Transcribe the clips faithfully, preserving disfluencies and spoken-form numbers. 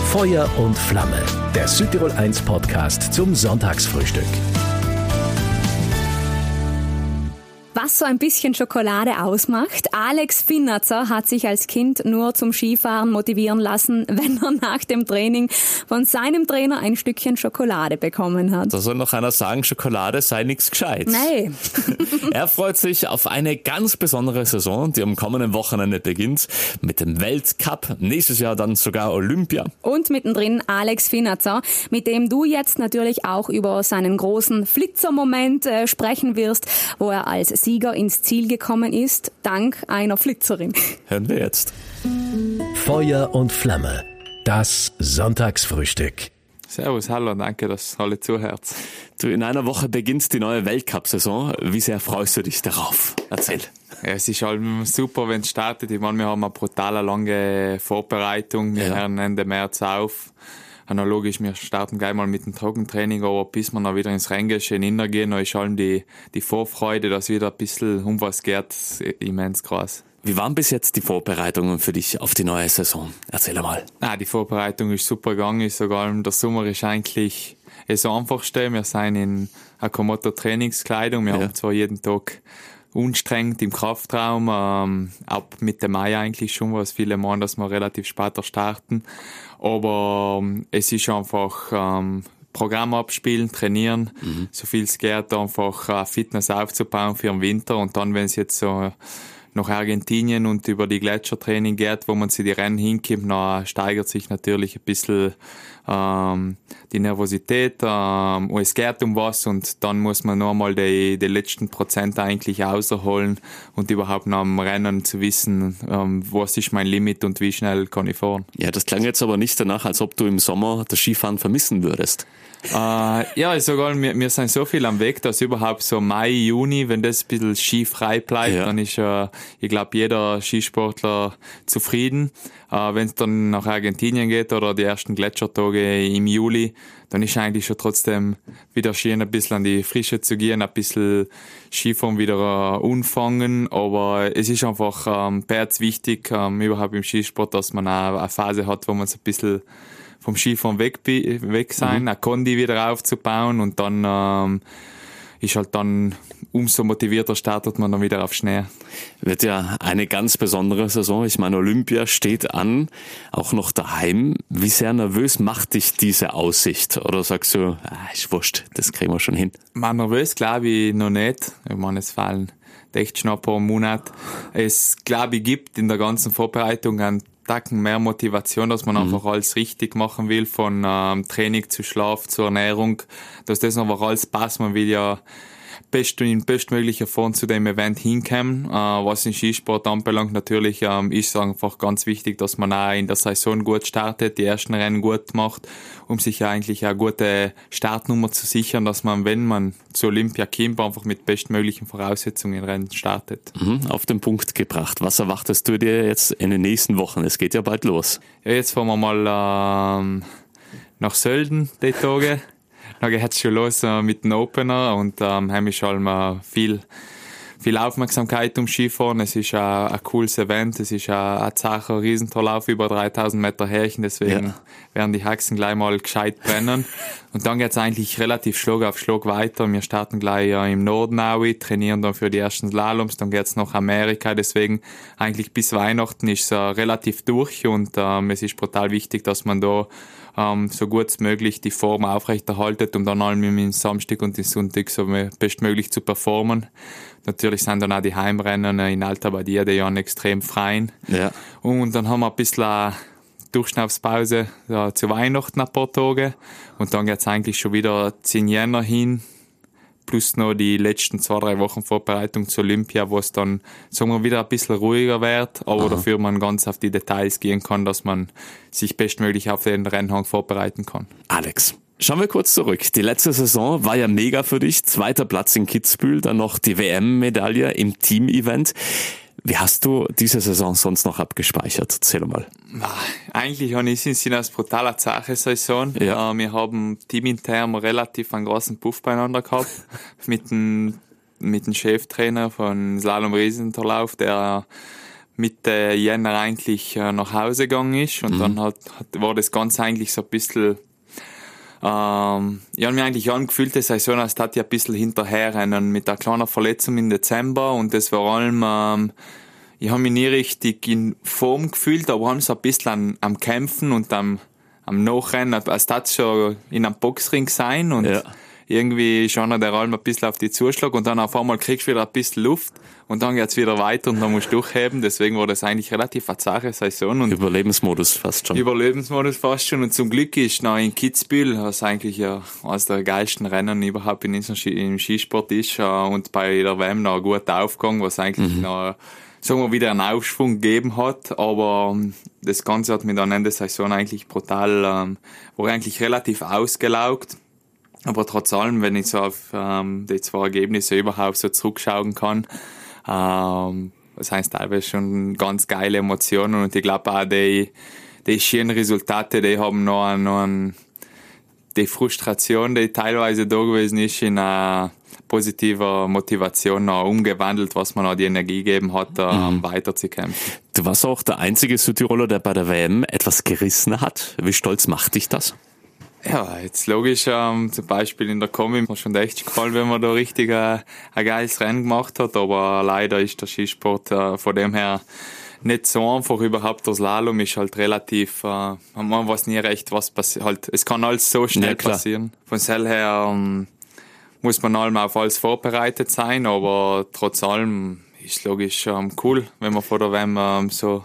Feuer und Flamme, der Südtirol eins Podcast zum Sonntagsfrühstück. Was so ein bisschen Schokolade ausmacht. Alex Finazzer hat sich als Kind nur zum Skifahren motivieren lassen, wenn er nach dem Training von seinem Trainer ein Stückchen Schokolade bekommen hat. Da soll noch einer sagen, Schokolade sei nichts Gescheites. Nein. Er freut sich auf eine ganz besondere Saison, die am kommenden Wochenende beginnt, mit dem Weltcup, nächstes Jahr dann sogar Olympia. Und mittendrin Alex Finazzer, mit dem du jetzt natürlich auch über seinen großen Flitzermoment äh, sprechen wirst, wo er als Sieger ins Ziel gekommen ist, dank einer Flitzerin. Hören wir jetzt. Feuer und Flamme, das Sonntagsfrühstück. Servus, hallo, danke, dass alle zuhört. Du, in einer Woche beginnt die neue Weltcup-Saison. Wie sehr freust du dich darauf? Erzähl. Ja, es ist halt super, wenn es startet. Ich meine, wir haben eine brutal lange Vorbereitung. Wir Ja. hören Ende März auf. Analogisch, wir starten gleich mal mit dem Trockentraining, aber bis wir noch wieder ins Rennen schön hineingehen, dann ist schon die, die Vorfreude, dass wieder ein bisschen um was geht, immens groß. Wie waren bis jetzt die Vorbereitungen für dich auf die neue Saison? Erzähl mal. Ah, die Vorbereitung ist super gegangen, sogar der Sommer ist eigentlich das Einfachste. Wir sind in Akamoto Trainingskleidung, wir Ja. haben zwar jeden Tag unstrengt im Kraftraum, ähm, ab Mitte Mai eigentlich schon, was viele meinen, dass wir relativ später starten. Aber ähm, es ist einfach ähm, Programm abspielen, trainieren, mhm. so viel es geht, einfach äh, Fitness aufzubauen für den Winter. Und dann, wenn es jetzt so nach Argentinien und über die Gletschertraining geht, wo man sich die Rennen hinkommt, dann steigert sich natürlich ein bisschen ähm, die Nervosität. Ähm, und es geht um was und dann muss man noch mal die, die letzten Prozent eigentlich auserholen und überhaupt nach dem Rennen zu wissen, ähm, was ist mein Limit und wie schnell kann ich fahren. Ja, das klang jetzt aber nicht danach, als ob du im Sommer das Skifahren vermissen würdest. Äh, ja, sogar wir, wir sind so viel am Weg, dass überhaupt so Mai, Juni, wenn das ein bisschen skifrei bleibt, Ja. dann ist, äh, ich glaube, jeder Skisportler zufrieden. Äh, wenn es dann nach Argentinien geht oder die ersten Gletschertage im Juli, dann ist eigentlich schon trotzdem wieder schön, ein bisschen an die Frische zu gehen, ein bisschen Skifahren wieder äh, anfangen, aber es ist einfach ähm, bereits wichtig, ähm, überhaupt im Skisport, dass man auch eine Phase hat, wo man so ein bisschen vom Skifahren weg, weg sein, mhm. eine Kondi wieder aufzubauen und dann ähm, ist halt dann umso motivierter startet man dann wieder auf Schnee. Wird ja eine ganz besondere Saison. Ich meine, Olympia steht an, auch noch daheim. Wie sehr nervös macht dich diese Aussicht? Oder sagst du, ah, ist wurscht, das kriegen wir schon hin? Man nervös glaube ich noch nicht. Ich meine, es fallen echt schon ein paar Monate. Es glaube ich gibt in der ganzen Vorbereitung einen Tacken mehr Motivation, dass man mhm. einfach alles richtig machen will, von ähm, Training zu Schlaf, zur Ernährung, dass das einfach alles passt. Man will ja best in bestmöglicher Form zu dem Event hinkommen. Äh, was den Skisport anbelangt, natürlich ähm, ist es einfach ganz wichtig, dass man auch in der Saison gut startet, die ersten Rennen gut macht, um sich ja eigentlich eine gute Startnummer zu sichern, dass man, wenn man zu Olympia kommt, einfach mit bestmöglichen Voraussetzungen Rennen startet. Mhm, auf den Punkt gebracht. Was erwartest du dir jetzt in den nächsten Wochen? Es geht ja bald los. Ja, jetzt fahren wir mal ähm, nach Sölden, die Tage. Dann geht es schon los äh, mit dem Opener und ähm, haben wir halt mal viel, viel Aufmerksamkeit um Skifahren. Es ist äh, ein cooles Event, es ist äh, ein zacher Riesentorlauf, über dreitausend Meter Härchen, deswegen ja. werden die Haxen gleich mal gescheit brennen. Und dann geht es eigentlich relativ Schlag auf Schlag weiter. Wir starten gleich äh, im Norden auch, trainieren dann für die ersten Slaloms, dann geht es nach Amerika, deswegen eigentlich bis Weihnachten ist es äh, relativ durch und ähm, es ist brutal wichtig, dass man da ähm, so gut wie möglich die Form aufrechterhaltet, um dann allem im Samstag und im Sonntag so bestmöglich zu performen. Natürlich sind dann auch die Heimrennen in Alta Badia, die Jahren extrem freien. Ja. Und dann haben wir ein bisschen eine Durchschnaufspause ja, zu Weihnachten ein paar Tage. Und dann geht's eigentlich schon wieder zehn Jänner hin, plus noch die letzten zwei, drei Wochen Vorbereitung zur Olympia, wo es dann, sagen wir, wieder ein bisschen ruhiger wird, aber Aha. dafür man ganz auf die Details gehen kann, dass man sich bestmöglich auf den Rennhang vorbereiten kann. Alex, schauen wir kurz zurück. Die letzte Saison war ja mega für dich. Zweiter Platz in Kitzbühel, dann noch die W M-Medaille im Team-Event. Wie hast du diese Saison sonst noch abgespeichert? Erzähl mal. Eigentlich habe ich es eine brutale zache Saison. Ja. Wir haben teamintern relativ einen großen Puff beieinander gehabt. mit dem, mit dem Cheftrainer von Slalom Riesentorlauf, der Mitte Jänner eigentlich äh, nach Hause gegangen ist und mhm. dann hat, hat, war das Ganze eigentlich so ein bisschen, ähm, ich habe mich eigentlich angefühlt, die Saison, als hätte ich ein bisschen hinterherrennen mit einer kleinen Verletzung im Dezember und das vor allem, ähm, ich habe mich nie richtig in Form gefühlt, aber habe so ein bisschen am, am Kämpfen und am, am Nachrennen, als das schon in einem Boxring sein und ja. irgendwie schon der Raum ein bisschen auf die Zuschlag und dann auf einmal kriegst du wieder ein bisschen Luft und dann geht's wieder weiter und dann musst du durchheben. Deswegen war das eigentlich relativ eine zache Saison. Und Überlebensmodus fast schon. Überlebensmodus fast schon. Und zum Glück ist noch in Kitzbühel, was eigentlich ja eines der geilsten Rennen überhaupt in im Skisport ist, und bei der W M noch ein guter Aufgang, was eigentlich mhm. noch, sagen wir, wieder einen Aufschwung gegeben hat. Aber das Ganze hat mich dann Ende der Saison eigentlich brutal, ähm, war eigentlich relativ ausgelaugt. Aber trotz allem, wenn ich so auf ähm, die zwei Ergebnisse überhaupt so zurückschauen kann, ähm, das heißt teilweise schon ganz geile Emotionen und ich glaube auch die, die schönen Resultate, die haben noch, ein, noch ein, die Frustration, die teilweise da gewesen ist, in eine positive Motivation noch umgewandelt, was man noch die Energie gegeben hat, ähm, mhm. weiterzukämpfen. Du warst auch der einzige Südtiroler, der bei der W M etwas gerissen hat. Wie stolz macht dich das? Ja, jetzt logisch, ähm, zum Beispiel in der Kombi, mir schon echt gefallen, wenn man da richtig äh, ein geiles Rennen gemacht hat, aber leider ist der Skisport äh, von dem her nicht so einfach. Überhaupt der Slalom ist halt relativ, äh, man weiß nie recht, was passiert, halt, es kann alles so schnell ja, passieren. Von dem her ähm, muss man allem auf alles vorbereitet sein, aber trotz allem ist logisch ähm, cool, wenn man vor der W M ähm, so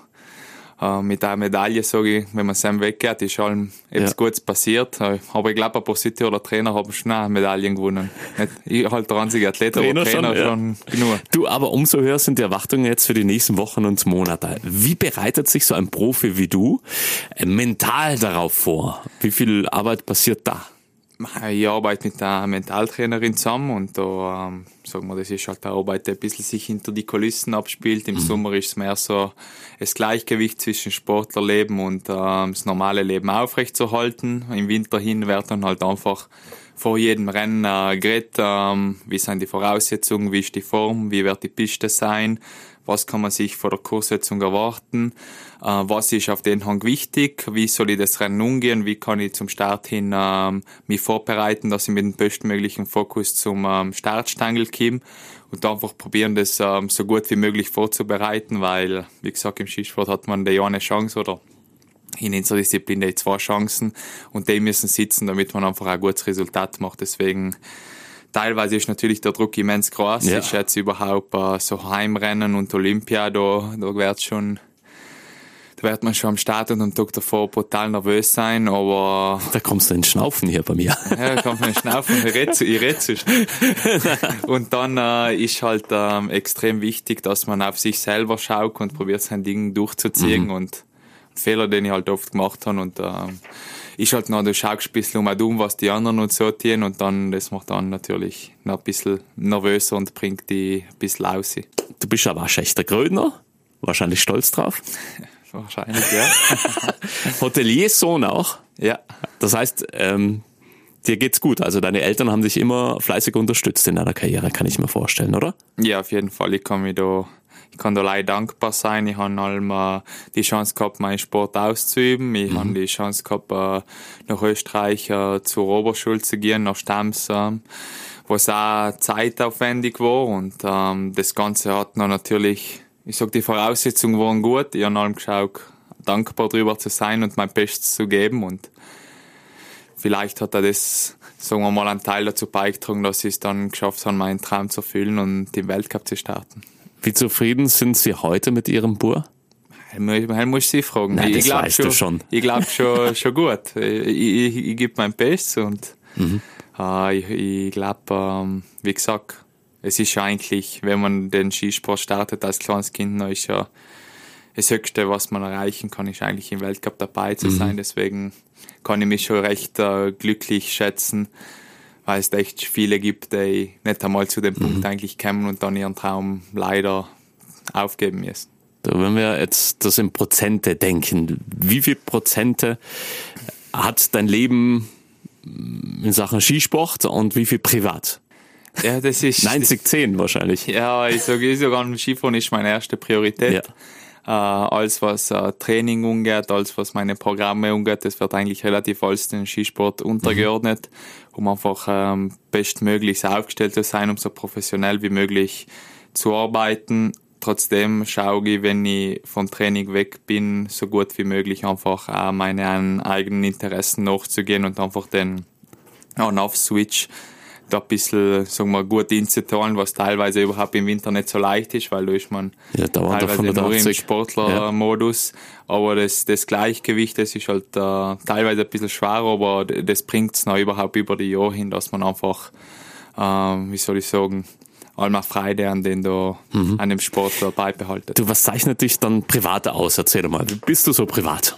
mit einer Medaille, sage ich, wenn man es weggeht, ist allem etwas ja. Gutes passiert. Aber ich glaube, ein paar Südtiroler Trainer haben schon auch Medaillen gewonnen. Nicht, ich halt der einzige Athlet, Trainer aber Trainer schon, schon ja. genug. Du, aber umso höher sind die Erwartungen jetzt für die nächsten Wochen und Monate. Wie bereitet sich so ein Profi wie du mental darauf vor? Wie viel Arbeit passiert da? Ich arbeite mit einer Mentaltrainerin zusammen und da, ähm, sagen wir, das ist halt eine Arbeit, die ein bisschen sich hinter die Kulissen abspielt. Im mhm. Sommer ist es mehr so das Gleichgewicht zwischen Sportlerleben und ähm, das normale Leben aufrechtzuerhalten. Im Winter hin wird dann halt einfach vor jedem Rennen äh, geredet, ähm, wie sind die Voraussetzungen, wie ist die Form, wie wird die Piste sein, was kann man sich von der Kurssetzung erwarten, äh, was ist auf den Hang wichtig, wie soll ich das Rennen umgehen, wie kann ich zum Start hin ähm, mich vorbereiten, dass ich mit dem bestmöglichen Fokus zum ähm, Startstangel komme und einfach probieren, das ähm, so gut wie möglich vorzubereiten, weil, wie gesagt, im Skisport hat man die eine Chance oder in unserer Disziplin die zwei Chancen und die müssen sitzen, damit man einfach ein gutes Resultat macht. Deswegen teilweise ist natürlich der Druck immens groß. Ja. Ich schätze überhaupt äh, so Heimrennen und Olympia, da, da wird schon, da wird man schon am Start und am Tag davor brutal nervös sein, aber... Da kommst du ins Schnaufen hier bei mir. Ja, da kommt man ins Schnaufen, ich rede zu, ich rede zu. Und dann äh, ist halt ähm, extrem wichtig, dass man auf sich selber schaut und probiert sein Ding durchzuziehen mhm. und Fehler, den ich halt oft gemacht habe und ähm, ist halt noch, du schaust ein bisschen um, was die anderen und so tun und dann, das macht dann natürlich noch ein bisschen nervöser und bringt die ein bisschen raus. Du bist aber ein schlechter Grödner, wahrscheinlich stolz drauf. Wahrscheinlich, ja. Hoteliersohn auch? Ja. Das heißt, ähm, dir geht's gut, also deine Eltern haben dich immer fleißig unterstützt in deiner Karriere, kann ich mir vorstellen, oder? Ja, auf jeden Fall, ich kann mich da Ich kann da leider dankbar sein. Ich habe allem die Chance gehabt, meinen Sport auszuüben. Ich mhm. habe die Chance gehabt, nach Österreich zur Oberschule zu gehen, nach Stams, was auch zeitaufwendig war. Und ähm, das Ganze hat noch natürlich, ich sag, die Voraussetzungen waren gut. Ich habe allem geschaut, dankbar darüber zu sein und mein Bestes zu geben. Und vielleicht hat er das, sagen wir mal, einen Teil dazu beigetragen, dass ich es dann geschafft habe, meinen Traum zu erfüllen und den Weltcup zu starten. Wie zufrieden sind Sie heute mit Ihrem Bub? Ich muss Sie fragen. Nein, ich das weißt schon, du schon. Ich glaube schon, schon gut. Ich, ich, ich gebe mein Bestes und mhm. äh, ich, ich glaube, ähm, wie gesagt, es ist ja eigentlich, wenn man den Skisport startet als kleines Kind, dann ist ja das Höchste, was man erreichen kann, ist eigentlich im Weltcup dabei zu sein. Mhm. Deswegen kann ich mich schon recht äh, glücklich schätzen, weil es echt viele gibt, die nicht einmal zu dem mhm. Punkt eigentlich kommen und dann ihren Traum leider aufgeben müssen. Wenn wir jetzt das in Prozente denken, wie viel Prozente hat dein Leben in Sachen Skisport und wie viel privat? Ja, das ist... neunzig zehn wahrscheinlich. Ja, ich sage sogar, Skifahren ist meine erste Priorität. Äh, alles, was äh, Training umgeht, alles, was meine Programme umgeht, das wird eigentlich relativ alles den Skisport untergeordnet, mhm. um einfach ähm, bestmöglichst aufgestellt zu sein, um so professionell wie möglich zu arbeiten. Trotzdem schaue ich, wenn ich vom Training weg bin, so gut wie möglich einfach auch meinen eigenen Interessen nachzugehen und einfach den On-Off-Switch da ein bisschen, sagen wir, gut einzuteilen, was teilweise überhaupt im Winter nicht so leicht ist, weil da ist man ja, teilweise nur im Sportlermodus. Ja. Aber das, das Gleichgewicht, das ist halt äh, teilweise ein bisschen schwer, aber das bringt es noch überhaupt über die Jahre hin, dass man einfach, äh, wie soll ich sagen, allmal Freude an den da, mhm. an dem Sport da beibehalten. Du, was zeichnet dich dann privat aus? Erzähl mal, wie bist du so privat?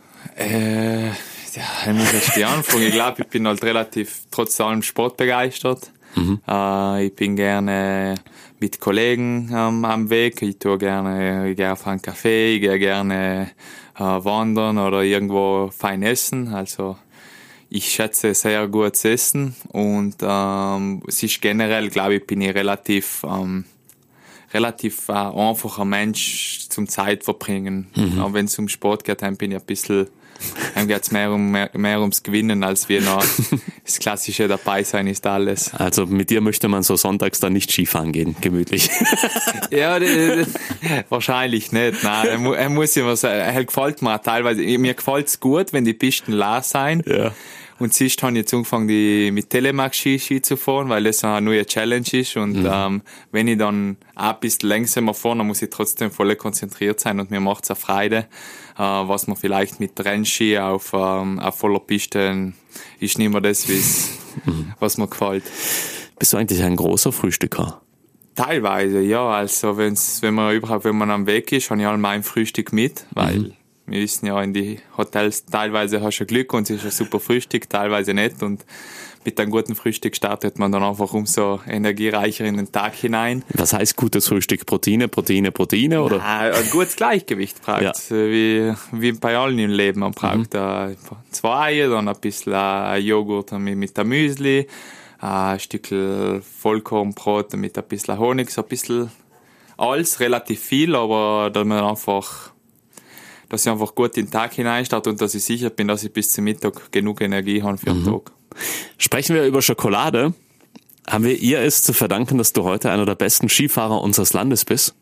Äh, Ja, ich muss jetzt die anfangen. Ich glaube, ich bin halt relativ trotz allem sportbegeistert. Mhm. Äh, ich bin gerne mit Kollegen ähm, am Weg. Ich tue gerne, ich gehe auf einen Café, ich gehe gerne äh, wandern oder irgendwo fein essen. Also ich schätze sehr gutes Essen und ähm, es ist generell, glaube ich, bin ich relativ ähm, relativ äh, einfacher Mensch zum Zeit verbringen. Mhm. Aber wenn es um Sport geht, dann bin ich ein bisschen Dann geht es mehr, um, mehr, mehr ums Gewinnen, als wie noch das klassische dabei sein ist alles. Also mit dir möchte man so sonntags dann nicht Skifahren gehen, gemütlich. Ja, das, das, wahrscheinlich nicht. Nein, er, mu, er muss immer sagen, er gefällt mir teilweise. Mir gefällt es gut, wenn die Pisten leer sein. Ja. Und siehst, habe ich jetzt angefangen, die mit Telemax-Ski Ski zu fahren, weil das eine neue Challenge ist. Und mhm. ähm, wenn ich dann auch ein bisschen langsamer fahre, dann muss ich trotzdem voll konzentriert sein und mir macht es eine Freude. Äh, was man vielleicht mit Rennski auf, ähm, auf voller Piste ist nicht mehr das, mhm. was mir gefällt. Bist du eigentlich ein großer Frühstücker? Teilweise, ja. Also wenn's, wenn man überhaupt, wenn man am Weg ist, habe ich all mein Frühstück mit, weil mhm. wir wissen ja, in die Hotels teilweise hast du Glück und es ist ein super Frühstück, teilweise nicht. Und mit einem guten Frühstück startet man dann einfach umso energiereicher in den Tag hinein. Was heißt gutes Frühstück? Proteine, Proteine, Proteine? Oder? Nein, ein gutes Gleichgewicht braucht ja. wie, wie bei allen im Leben. Man braucht mhm. zwei Eier, dann ein bisschen Joghurt mit, mit der Müsli, ein Stück Vollkornbrot mit ein bisschen Honig, so ein bisschen alles, relativ viel, aber dass man einfach dass ich einfach gut in den Tag hineinstarte und dass ich sicher bin, dass ich bis zum Mittag genug Energie habe für den mhm. Tag. Sprechen wir über Schokolade. Haben wir ihr es zu verdanken, dass du heute einer der besten Skifahrer unseres Landes bist?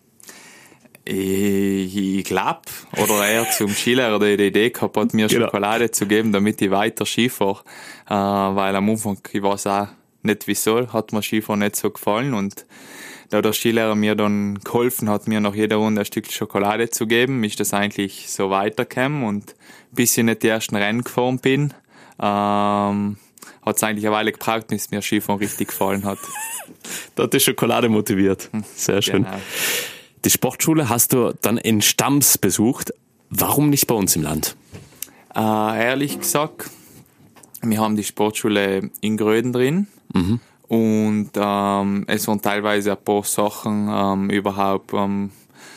Ich, ich glaube, oder er zum Skilehrer die Idee gehabt hat, mir genau. Schokolade zu geben, damit ich weiter Skifahre. Äh, weil am Anfang, ich weiß auch nicht wieso, hat mir Skifahren nicht so gefallen und da der Skilehrer mir dann geholfen hat, mir nach jeder Runde ein Stück Schokolade zu geben, ist das eigentlich so weitergekommen und bis ich nicht die ersten Rennen gefahren bin, ähm, hat es eigentlich eine Weile gebraucht, bis mir Skifahren richtig gefallen hat. Da hat die Schokolade motiviert. Sehr schön. Genau. Die Sportschule hast du dann in Stams besucht. Warum nicht bei uns im Land? Äh, ehrlich gesagt, wir haben die Sportschule in Gröden drin. Mhm. Und ähm, es waren teilweise ein paar Sachen ähm, überhaupt ähm,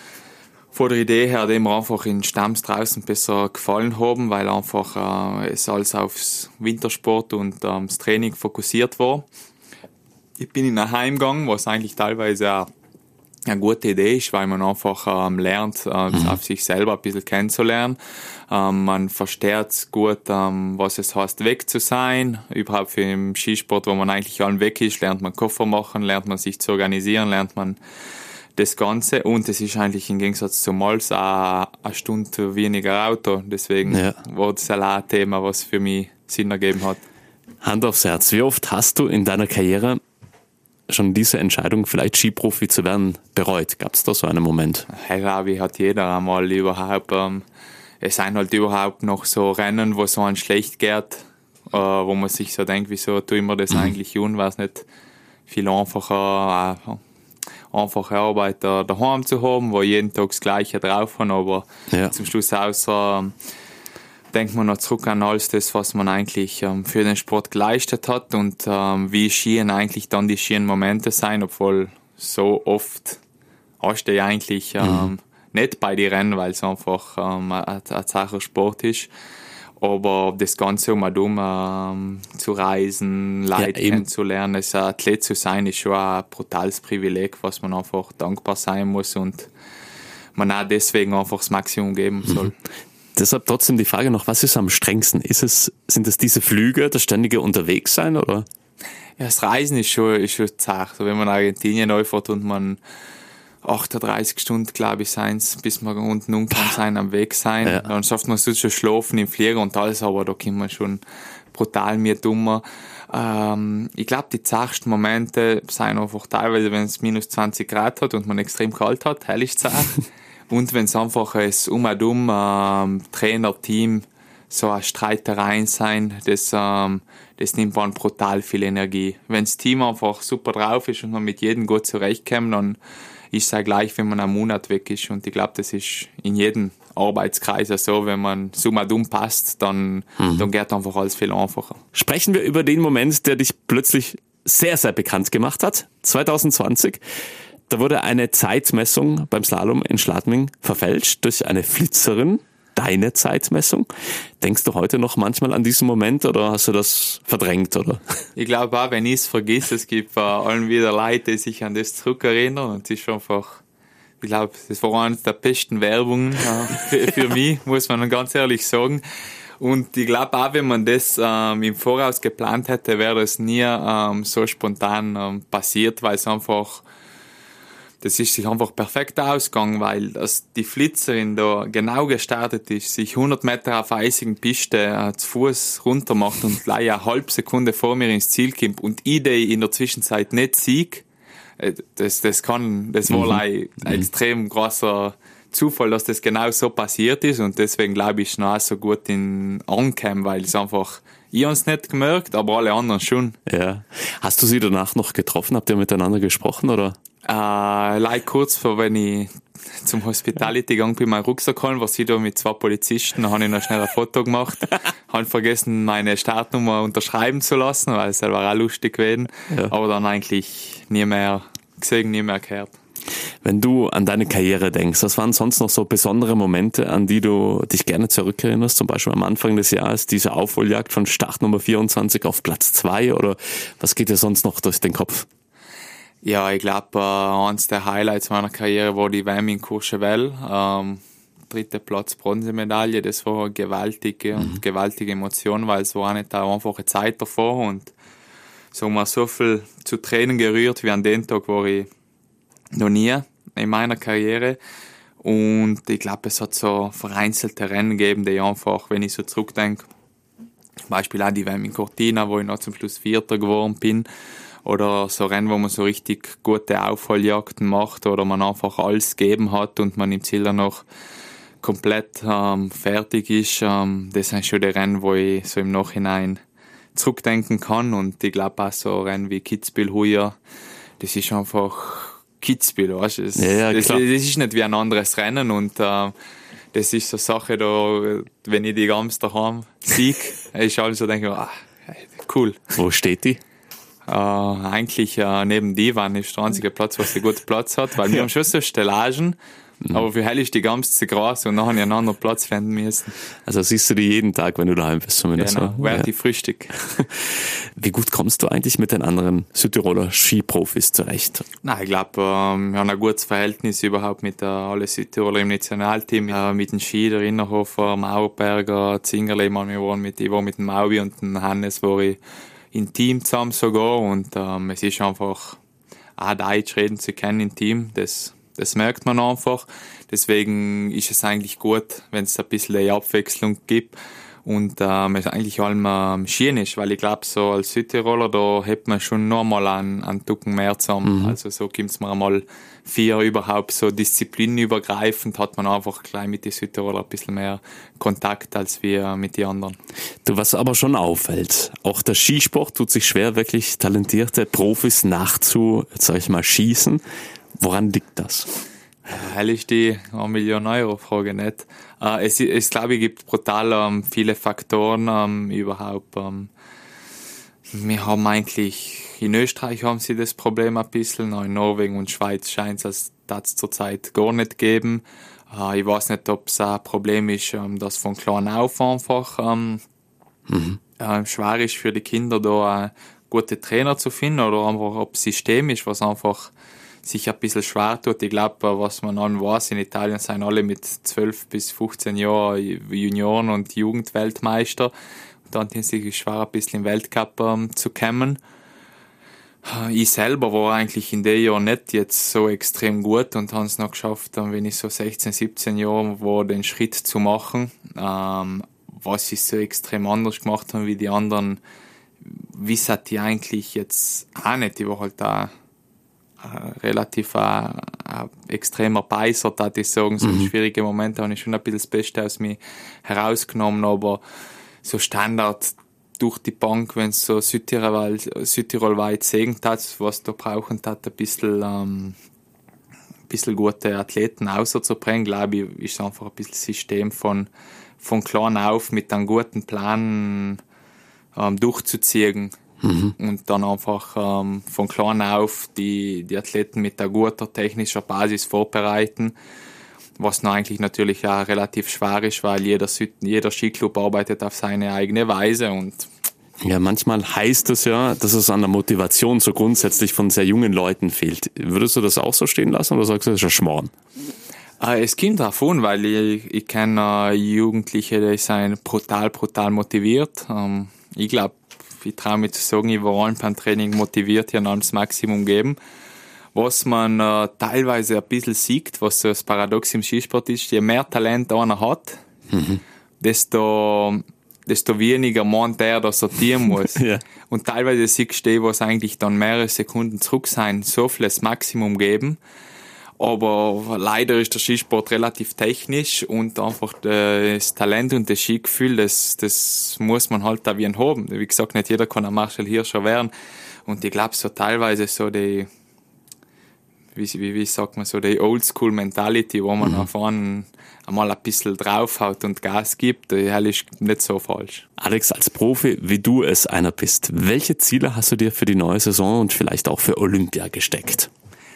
von der Idee her, die mir einfach in Stams draußen besser gefallen haben, weil einfach äh, es alles aufs Wintersport und ähm, das Training fokussiert war. Ich bin in ein Heim gegangen, was eigentlich teilweise auch eine gute Idee ist, weil man einfach ähm, lernt, äh, mhm. auf sich selber ein bisschen kennenzulernen. Ähm, man versteht gut, ähm, was es heißt, weg zu sein. Überhaupt für den Skisport, wo man eigentlich allen weg ist, lernt man Koffer machen, lernt man sich zu organisieren, lernt man das Ganze. Und es ist eigentlich im Gegensatz zu Mals auch eine Stunde weniger Auto. Deswegen ja. war das auch ein Thema, was für mich Sinn ergeben hat. Hand aufs Herz, wie oft hast du in deiner Karriere schon diese Entscheidung, vielleicht Skiprofi zu werden, bereut? Gab es da so einen Moment? Ich glaube, hat jeder einmal überhaupt, ähm, es sind halt überhaupt noch so Rennen, wo so ein schlecht geht, äh, wo man sich so denkt, wieso tue ich mir das mhm. eigentlich tun, weil es nicht viel einfacher, äh, einfache Arbeit äh, daheim zu haben, wo jeden Tag das Gleiche drauf haben, aber ja. zum Schluss außer denkt man noch zurück an alles das, was man eigentlich ähm, für den Sport geleistet hat und ähm, wie Skien eigentlich dann die schönen Momente sein, obwohl so oft hast du ja eigentlich ähm, mhm. nicht bei den Rennen, weil es einfach ähm, ein, ein Sacher Sport ist. Aber das Ganze um und um ähm, zu reisen, Leute ja, kennenzulernen, als Athlet zu sein, ist schon ein brutales Privileg, was man einfach dankbar sein muss und man auch deswegen einfach das Maximum geben soll. Mhm. Deshalb trotzdem die Frage noch, was ist am strengsten? Ist es, sind es diese Flüge, das ständige Unterwegssein, oder? Ja, das Reisen ist schon, ist schon zart. So, wenn man Argentinien läuft und man achtunddreißig Stunden, glaube ich, seins, bis man unten umkommen sein, am Weg sein. Ja. Dann schafft man so schon schlafen im Flieger und alles, aber da kommt man schon brutal mir dummer. Ähm, ich glaube, die zartesten Momente sind einfach teilweise, wenn es minus zwanzig Grad hat und man extrem kalt hat, hell ist zart. Und wenn es einfach es um und um ähm, Trainer, Team, so eine Streitereien sein, das, ähm, das nimmt man brutal viel Energie. Wenn das Team einfach super drauf ist und man mit jedem gut zurechtkommt, dann ist es auch gleich, wenn man einen Monat weg ist. Und ich glaube, das ist in jedem Arbeitskreis so, wenn man so mal dumm passt, dann, mhm. dann geht einfach alles viel einfacher. Sprechen wir über den Moment, der dich plötzlich sehr, sehr bekannt gemacht hat. zwanzig zwanzig. Da wurde eine Zeitmessung beim Slalom in Schladming verfälscht durch eine Flitzerin. Deine Zeitmessung. Denkst du heute noch manchmal an diesen Moment oder hast du das verdrängt, oder? Ich glaube auch, wenn ich es vergesse, es gibt äh, allen wieder Leute, die sich an das zurückerinnern und es ist einfach, ich glaube, das war eines der besten Werbungen äh, für, für mich, muss man ganz ehrlich sagen. Und ich glaube auch, wenn man das ähm, im Voraus geplant hätte, wäre das nie ähm, so spontan ähm, passiert, weil es einfach das ist sich einfach perfekt ausgegangen, weil das die Flitzerin da genau gestartet ist, sich hundert Meter auf einer eisigen Piste äh, zu Fuß runter macht und gleich eine halbe Sekunde vor mir ins Ziel kommt und ich die in der Zwischenzeit nicht sieg, äh, das, das kann, das war mhm. ein mhm. extrem großer Zufall, dass das genau so passiert ist und deswegen glaube ich, ist noch so gut in Ankam, weil es einfach, ich habe es nicht gemerkt, aber alle anderen schon. Ja. Hast du sie danach noch getroffen? Habt ihr miteinander gesprochen, oder? Äh, like kurz vor, wenn ich zum Hospitality gegangen bin, meinen Rucksack holen, war sie da mit zwei Polizisten, da habe ich noch schnell ein Foto gemacht, habe vergessen, meine Startnummer unterschreiben zu lassen, weil es war auch lustig gewesen, ja. Aber dann eigentlich nie mehr gesehen, nie mehr gehört. Wenn du an deine Karriere denkst, was waren sonst noch so besondere Momente, an die du dich gerne zurückerinnerst? Zum Beispiel am Anfang des Jahres, diese Aufholjagd von Startnummer vierundzwanzig auf Platz zwei, oder was geht dir sonst noch durch den Kopf? Ja, ich glaube, äh, eines der Highlights meiner Karriere war die W M in Courchevel. Ähm, dritter Platz, Bronzemedaille. Das war eine gewaltige und mhm. gewaltige Emotion, weil es war auch nicht eine einfache Zeit davor und so mal so viel zu Tränen gerührt wie an dem Tag war ich noch nie in meiner Karriere. Und ich glaube, es hat so vereinzelte Rennen gegeben, die einfach, wenn ich so zurückdenke, zum Beispiel auch die W M in Cortina, wo ich noch zum Schluss Vierter geworden bin. Oder so Rennen, wo man so richtig gute Aufholjagden macht oder man einfach alles gegeben hat und man im Ziel dann noch komplett ähm, fertig ist. Ähm, das sind schon die Rennen, wo ich so im Nachhinein zurückdenken kann. Und ich glaube auch so Rennen wie Kitzbühel heuer, das ist einfach Kitzbühel, weißt du? Das, ja, ja, das, das ist nicht wie ein anderes Rennen und äh, das ist so eine Sache, da, wenn ich die ganz daheim sehe, ist alles so, denke ich, ah, cool. Wo steht die? Uh, eigentlich uh, neben die Wand ist der einzige Platz, was der guten Platz hat, weil wir haben schon so Stellagen, mhm. aber für hell ist die ganze Gras und nachher einen anderen Platz finden müssen. Also siehst du die jeden Tag, wenn du daheim bist zumindest. Genau, während ja. die Frühstück. Wie gut kommst du eigentlich mit den anderen Südtiroler Skiprofis zurecht? Nein, ich glaube, ähm, wir haben ein gutes Verhältnis überhaupt mit äh, allen Südtiroler im Nationalteam, äh, mit dem Ski, der Innerhofer, Mauerberger, Zingerle, wir waren mit, ich war mit dem Maubi und dem Hannes, wo ich im Team zusammen sogar und ähm, es ist einfach auch Deutsch reden zu können im Team, das, das merkt man einfach. Deswegen ist es eigentlich gut, wenn es ein bisschen eine Abwechslung gibt und ähm, es eigentlich allem ähm, schön ist, weil ich glaube, so als Südtiroler, da hat man schon noch mal einen, einen Tucken mehr zusammen. Mhm. Also so kommt es mir einmal vier überhaupt so disziplinübergreifend, hat man einfach gleich mit den Südtiroler ein bisschen mehr Kontakt als wir mit den anderen. Du, was aber schon auffällt, auch der Skisport tut sich schwer, wirklich talentierte Profis nachzu, sag ich mal, schießen. Woran liegt das? Hell ist die eine Million Euro Frage nicht. Äh, es, es glaube ich, gibt brutal ähm, viele Faktoren ähm, überhaupt. Ähm, wir haben eigentlich, in Österreich haben sie das Problem ein bisschen, in Norwegen und Schweiz scheint es das zurzeit gar nicht geben. Äh, ich weiß nicht, ob es ein Problem ist, ähm, dass von klein auf einfach ähm, mhm. äh, schwer ist für die Kinder, da äh, gute Trainer zu finden oder einfach ob es System ist, was einfach sich ein bisschen schwer tut. Ich glaube, was man an weiß, in Italien sind alle mit zwölf bis fünfzehn Jahren Junioren- und Jugendweltmeister. Und dann ist es schwer, ein bisschen im Weltcup ähm, zu kommen. Ich selber war eigentlich in den Jahren nicht jetzt so extrem gut und habe es noch geschafft, dann, wenn ich so sechzehn, siebzehn Jahre war, den Schritt zu machen. Ähm, was ich so extrem anders gemacht habe wie die anderen, wissen die eigentlich jetzt auch nicht. Ich war halt auch relativ ein, ein extremer Beißer, würde ich sagen. So mhm. schwierige Momente habe ich schon ein bisschen das Beste aus mir herausgenommen, aber so Standard durch die Bank, wenn es so Südtirol, Südtirol-weit segnet hat, was da brauchen hat, ein bisschen, ähm, ein bisschen gute Athleten auszubringen, glaube ich, ist einfach ein bisschen System von, von klein auf mit einem guten Plan ähm, durchzuziehen. Mhm. Und dann einfach ähm, von klein auf die, die Athleten mit einer guten technischer Basis vorbereiten, was noch eigentlich natürlich auch relativ schwer ist, weil jeder, jeder Skiclub arbeitet auf seine eigene Weise. Und ja, manchmal heißt es ja, dass es an der Motivation so grundsätzlich von sehr jungen Leuten fehlt. Würdest du das auch so stehen lassen oder sagst du, das ist ein Schmarrn? Es kommt davon, weil ich, ich kenne Jugendliche, die sind brutal, brutal motiviert. Ich glaube, ich traue mich zu sagen, ich war allen beim Training motiviert, hier noch das Maximum geben. Was man äh, teilweise ein bisschen sieht, was so das Paradox im Skisport ist, je mehr Talent einer hat, mhm. desto, desto weniger meint er, dass er sortieren muss. Ja. Und teilweise siehst du, was eigentlich dann mehrere Sekunden zurück sein, so viel das Maximum geben. Aber leider ist der Skisport relativ technisch und einfach das Talent und das Skigefühl, das, das muss man halt auch wie haben. Wie gesagt, nicht jeder kann ein Marcel Hirscher werden. Und ich glaube, so teilweise so die, wie, wie, wie sagt man so, die Oldschool-Mentality, wo man mhm. auf einen einmal ein bisschen draufhaut und Gas gibt, die ist nicht so falsch. Alex, als Profi, wie du es einer bist, welche Ziele hast du dir für die neue Saison und vielleicht auch für Olympia gesteckt?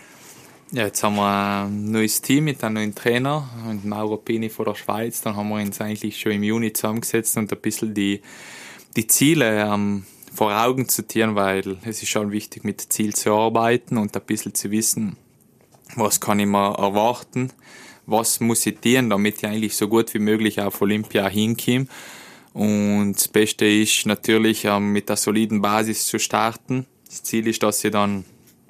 Ja, jetzt haben wir ein neues Team mit einem neuen Trainer, mit Mauro Pini von der Schweiz. Dann haben wir uns eigentlich schon im Juni zusammengesetzt und ein bisschen die, die Ziele ähm, vor Augen zu tieren, weil es ist schon wichtig, mit Ziel zu arbeiten und ein bisschen zu wissen, was kann ich mir erwarten, was muss ich tun, damit ich eigentlich so gut wie möglich auf Olympia hinkomme. Und das Beste ist natürlich, ähm, mit einer soliden Basis zu starten. Das Ziel ist, dass ich dann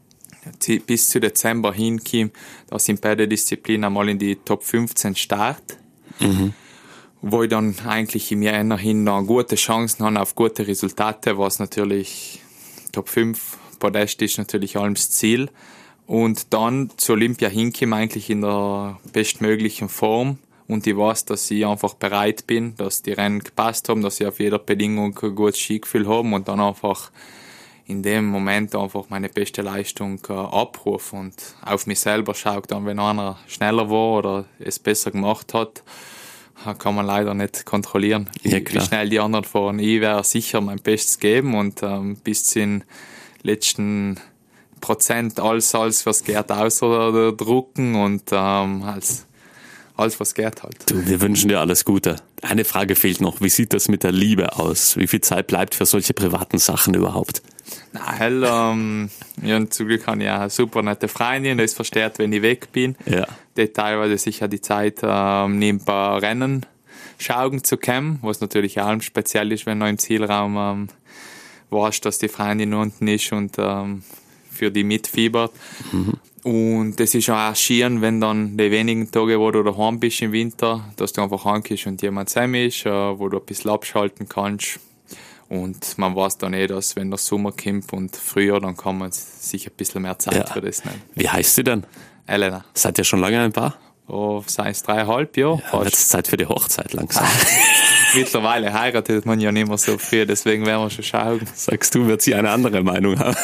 bis zu Dezember hinkomme, dass ich in beiden Disziplinen einmal in die Top fünfzehn starte, mhm. wo ich dann eigentlich im Jahr hin noch gute Chancen habe auf gute Resultate, was natürlich Top fünf Podest ist natürlich allem das Ziel. Und dann zu Olympia hinkomme eigentlich in der bestmöglichen Form. Und ich weiß, dass ich einfach bereit bin, dass die Rennen gepasst haben, dass ich auf jeder Bedingung ein gutes Skigefühl habe und dann einfach in dem Moment einfach meine beste Leistung äh, abrufe und auf mich selber schaue. Dann, wenn einer schneller war oder es besser gemacht hat, kann man leider nicht kontrollieren, wie, ja, wie schnell die anderen fahren. Ich werde sicher mein Bestes geben und ähm, bis zum letzten Prozent alles, alles was geht, ausdrucken und ähm, als alles, was geht halt. Du, wir wünschen dir alles Gute. Eine Frage fehlt noch. Wie sieht das mit der Liebe aus? Wie viel Zeit bleibt für solche privaten Sachen überhaupt? Na, hell, ähm, ja, zum Glück habe ich eine super nette Freundin, das versteht, wenn ich weg bin. Ja. Die teilweise sicher die Zeit, ähm, neben ein paar Rennen schauen zu können, was natürlich auch speziell ist, wenn du im Zielraum ähm, weißt, dass die Freundin unten ist und ähm, für die mitfiebert. Mhm. Und das ist auch schieren, wenn dann die wenigen Tage, wo du daheim bist im Winter, dass du einfach heimkommst und jemand zusammen ist, wo du ein bisschen abschalten kannst. Und man weiß dann eh, dass wenn der Sommer kommt und Frühjahr, dann kann man sich ein bisschen mehr Zeit ja. für das nehmen. Wie heißt sie denn? Elena. Seid ihr schon lange ein Paar? Oh, sei es dreieinhalb Jahre. Ja, jetzt ist Zeit für die Hochzeit langsam. Mittlerweile heiratet man ja nicht mehr so früh, deswegen werden wir schon schauen. Sagst du, wird sie eine andere Meinung haben?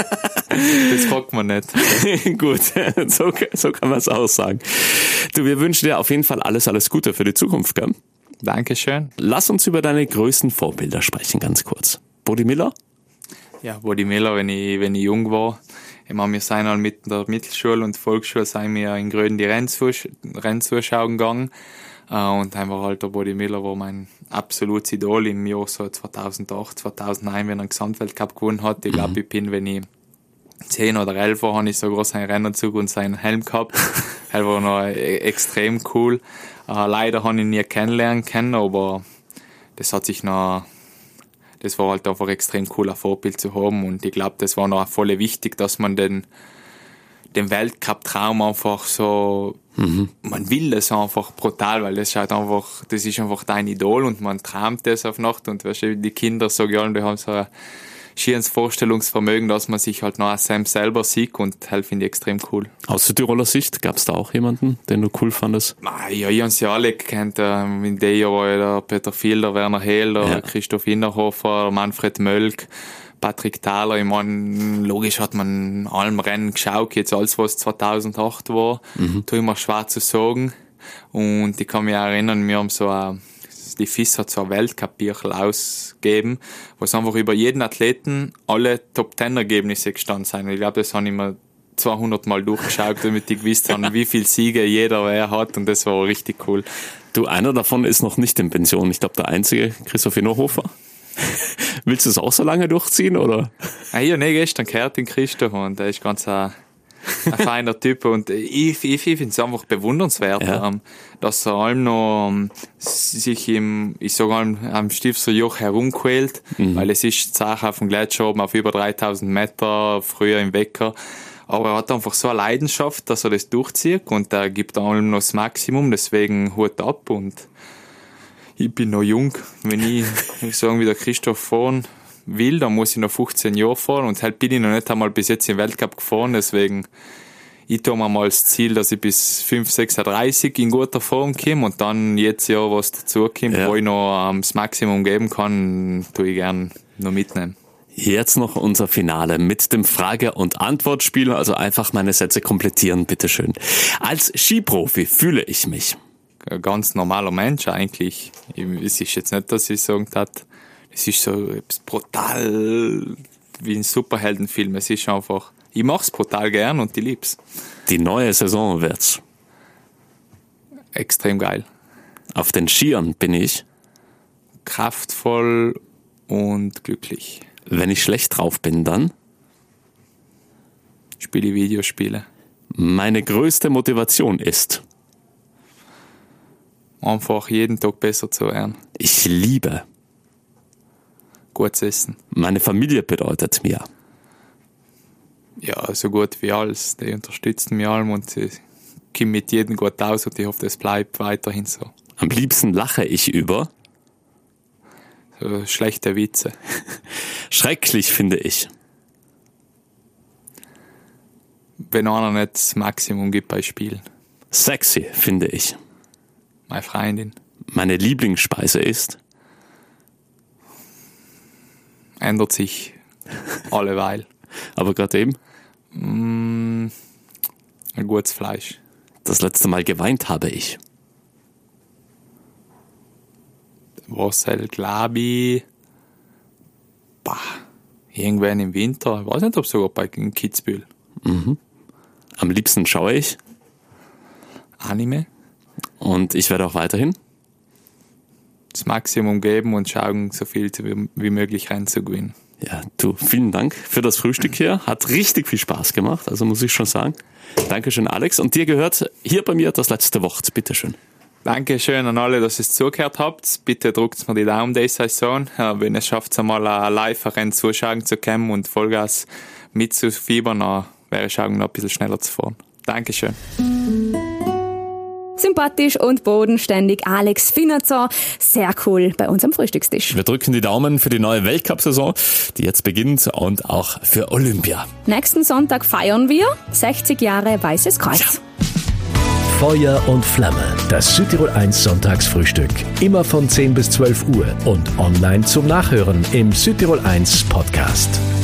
Das fragt man nicht. Gut, so, so kann man es auch sagen. Du, wir wünschen dir auf jeden Fall alles, alles Gute für die Zukunft, gell? Dankeschön. Lass uns über deine größten Vorbilder sprechen, ganz kurz. Bodi Miller? Ja, Bodi Miller, wenn ich, wenn ich jung war. Ich meine, wir sind halt mit der Mittelschule und Volksschule sind wir in Gröden die Rennzuschauen gegangen. Und einfach halt der Bodi Miller war mein absolutes Idol im Jahr so zweitausendacht, zweitausendneun, wenn er einen Gesamtweltcup gewonnen hat. Ich glaube, ich bin, wenn ich zehn oder elf habe ich sogar seinen Rennanzug und seinen Helm gehabt. Das war noch extrem cool. Uh, leider habe ich ihn nie kennenlernen können, aber das hat sich noch, das war halt einfach extrem cool, ein Vorbild zu haben. Und ich glaube, das war noch voll wichtig, dass man den, den Weltcup-Traum einfach so, mhm. man will das einfach brutal, weil das schaut einfach, das ist einfach dein Idol und man träumt das auf Nacht und weißt du, die Kinder so gern, die haben so ein schieres Vorstellungsvermögen, dass man sich halt noch als Sam selber sieht und das finde ich extrem cool. Aus der Tiroler Sicht, gab es da auch jemanden, den du cool fandest? Ja, ich habe sie alle gekannt. In dem Jahr war der Peter Fielder, Werner Hehl, der ja. Christoph Innerhofer, Manfred Mölk, Patrick Thaler. Ich meine, logisch hat man allem Rennen geschaut, jetzt alles, was zweitausendacht war. Mhm. Tue ich mir schwer zu sagen. Und ich kann mich auch erinnern, wir haben so ein die F I S hat so ein Weltcup-Büchel ausgegeben, wo es einfach über jeden Athleten alle Top-Ten-Ergebnisse gestanden sind. Ich glaube, das habe ich mir zweihundert Mal durchgeschaut, damit ich gewusst habe, wie viele Siege jeder wer hat, und das war richtig cool. Du, einer davon ist noch nicht in Pension. Ich glaube, der einzige, Christoph Innerhofer. Willst du es auch so lange durchziehen, oder? Ja, ich habe nicht gestern gehört, den Christoph, und der ist ganz ein, ein feiner Typ, und ich, ich, ich finde es einfach bewundernswert, ja. ähm, dass er allem noch ähm, sich im, ich sage allem, am Stifter Joch herumquält, mhm. weil es ist Sache auf dem Gletscher oben auf über dreitausend Meter, früher im Wecker. Aber er hat einfach so eine Leidenschaft, dass er das durchzieht, und er gibt allem noch das Maximum, deswegen Hut ab. Und ich bin noch jung. Wenn ich, ich sagen, wie der Christoph fahren will, dann muss ich noch fünfzehn Jahre fahren, und halt bin ich noch nicht einmal bis jetzt im Weltcup gefahren, deswegen ich tue mir mal das Ziel, dass ich bis fünf sechsunddreißig in guter Form komme, und dann jetzt Jahr was dazukommt, ja. wo ich noch ähm, das Maximum geben kann, tue ich gern noch mitnehmen. Jetzt noch unser Finale mit dem Frage- und Antwortspiel, also einfach meine Sätze komplettieren, bitteschön. Als Skiprofi fühle ich mich? Ein ganz normaler Mensch eigentlich. Es ist jetzt nicht, dass ich sagen darf, es ist so brutal wie ein Superheldenfilm. Es ist einfach, ich mach's brutal gern und ich lieb's. Die neue Saison wird's extrem geil. Auf den Skiern bin ich kraftvoll und glücklich. Wenn ich schlecht drauf bin, dann spiele ich Videospiele. Meine größte Motivation ist einfach jeden Tag besser zu werden. Ich liebe gutes Essen. Meine Familie bedeutet mir ja, so gut wie alles. Die unterstützen mich allem und sie kommen mit jedem gut aus, und ich hoffe, das bleibt weiterhin so. Am liebsten lache ich über so schlechte Witze. Schrecklich finde ich, wenn einer nicht das Maximum gibt bei Spielen. Sexy finde ich meine Freundin. Meine Lieblingsspeise ist ändert sich alleweil. Aber gerade eben? Mm, ein gutes Fleisch. Das letzte Mal geweint habe ich. Was halt, glaube ich, bah, irgendwann im Winter. Ich weiß nicht, ob sogar bei Kitzbühel. Mhm. Am liebsten schaue ich Anime. Und ich werde auch weiterhin das Maximum geben und schauen, so viel wie möglich reinzugewinnen. Ja, du, vielen Dank für das Frühstück hier. Hat richtig viel Spaß gemacht, also muss ich schon sagen. Dankeschön, Alex. Und dir gehört hier bei mir das letzte Wort. Bitteschön. Dankeschön an alle, dass ihr es zugehört habt. Bitte drückt mir die Daumen diese Saison. Wenn ihr schafft, einmal ein Live-Rennen zuschauen zu können und Vollgas mitzufiebern, dann wäre ich schauen, noch ein bisschen schneller zu fahren. Dankeschön. Sympathisch und bodenständig Alex Finazzo. Sehr cool bei uns am Frühstückstisch. Wir drücken die Daumen für die neue Weltcup-Saison, die jetzt beginnt, und auch für Olympia. Nächsten Sonntag feiern wir sechzig Jahre Weißes Kreuz. Ja. Feuer und Flamme, das Südtirol eins Sonntagsfrühstück. Immer von zehn bis zwölf Uhr und online zum Nachhören im Südtirol eins Podcast.